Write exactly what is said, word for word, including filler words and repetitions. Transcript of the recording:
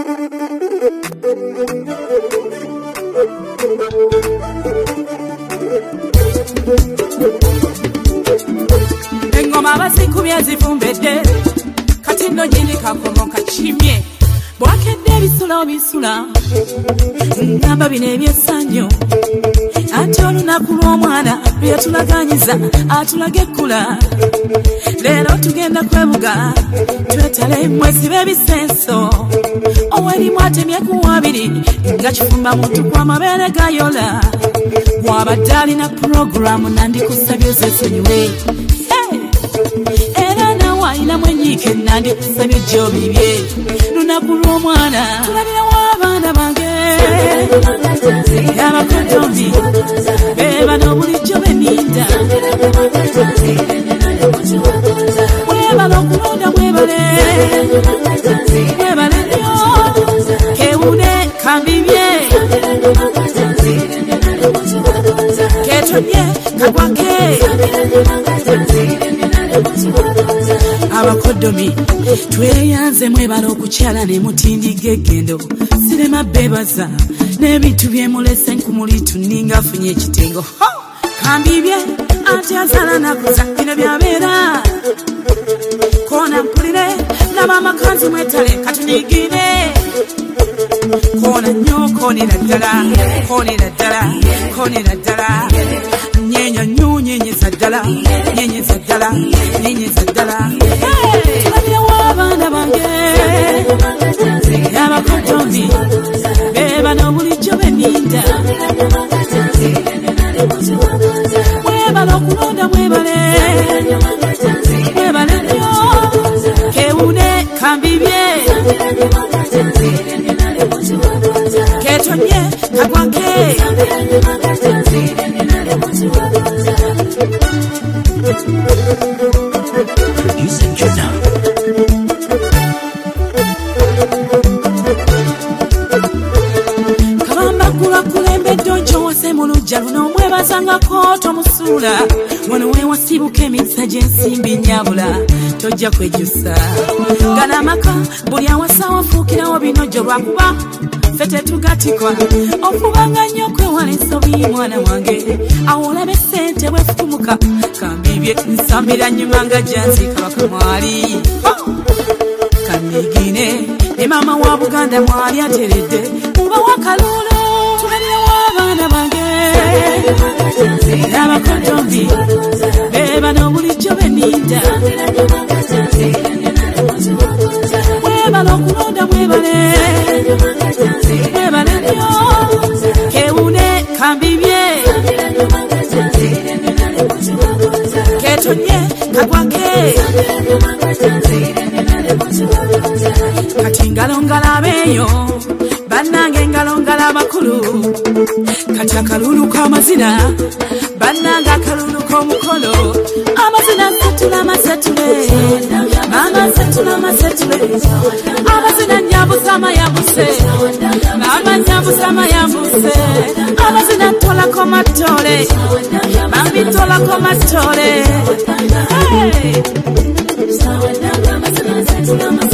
Engoma basikubye zifumbedde kati nno nyini kakomo kachimye bwakedde ebisula bisula ngamba bino ebyessanyu ate olunaku lw'omwana lweyatulaganyiza atulaga ekkula leero tugenda kwebuga twetale mwesibe ebisenso owerimu atemye ku wabiri nga kifumba muntu kw'amabeere gayola bw'abadde alina puroguramu nandikusabye ozesonyiwe era nawe ayinamu enyiike nandikusabye gy'obibye lunaku lw'omwana tulabirawo abaana bange abakotombi bebano bulijjo beninda mwebale okulonda mwebale mwebale nnyo kewune kambibye ketonye kagwake abakodomi tweyanze mwebale okukyala ne mutindiga eggendo sirema bebaza n'ebintu byemulese nkumuli tuninga afunye ekitengo kambibye ate azala nakuza bino byabeera kona mpulire laba amakanzu mwetale katunigire kona nnyo konera ddala konera ddala konera ddala nyenya nnyo nyenyeza ddala nyenyeza ddala nyenyeza ddala tulabirawo abaana bange abakotombi bebano bulijjo beninda mwebale okulonda mwebale mwebale nnyo kewune kambibye ketonye kagwake Producing Jonah. Mulujja luno mwebazangako tomusuula wano wewasibuka emikisa gy'ensimbi nyabula tojja kwejjusa gana amaka buli awasa wafuukirawo binojjo lwakuba ffe tetugatikwa ofubanga nnyo okwewala ensobi mwana wange awo olabe ssente bwefutumuka kambibye nsambira nnyuma nga janzika bakamwali kanigine ne maama wa Buganda mwali ateredde muba wakalulu tulabirawo abaana bange abakotombi bebano bulijjo beninda mwebale okulonda mwebale mwebale nnyo kewune kambibye ketonye kagwake kati ngalongalabeeyo bannange ngalongala bakulu kati akalulu k'amazina bannange akalulu k'omukolo amazina setula amasetule mama setula amasetule amazina nyabusa amayambuse mama nyabusa amayambuse amazina tolako matole mami tolako matole hey!